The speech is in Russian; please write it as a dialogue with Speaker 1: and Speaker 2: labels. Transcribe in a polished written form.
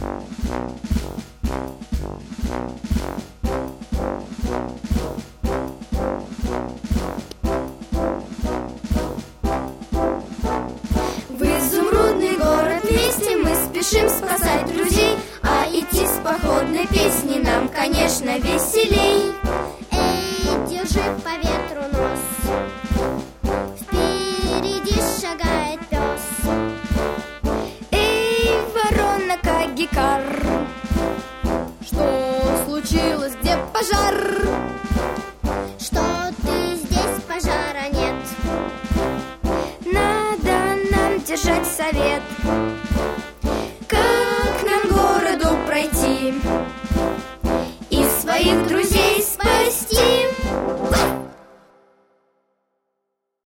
Speaker 1: В изумрудный город вместе мы спешим спасать друзей, а идти с походной песни нам, конечно, веселей.
Speaker 2: Эй, держи по ветру нос, впереди шагает пес.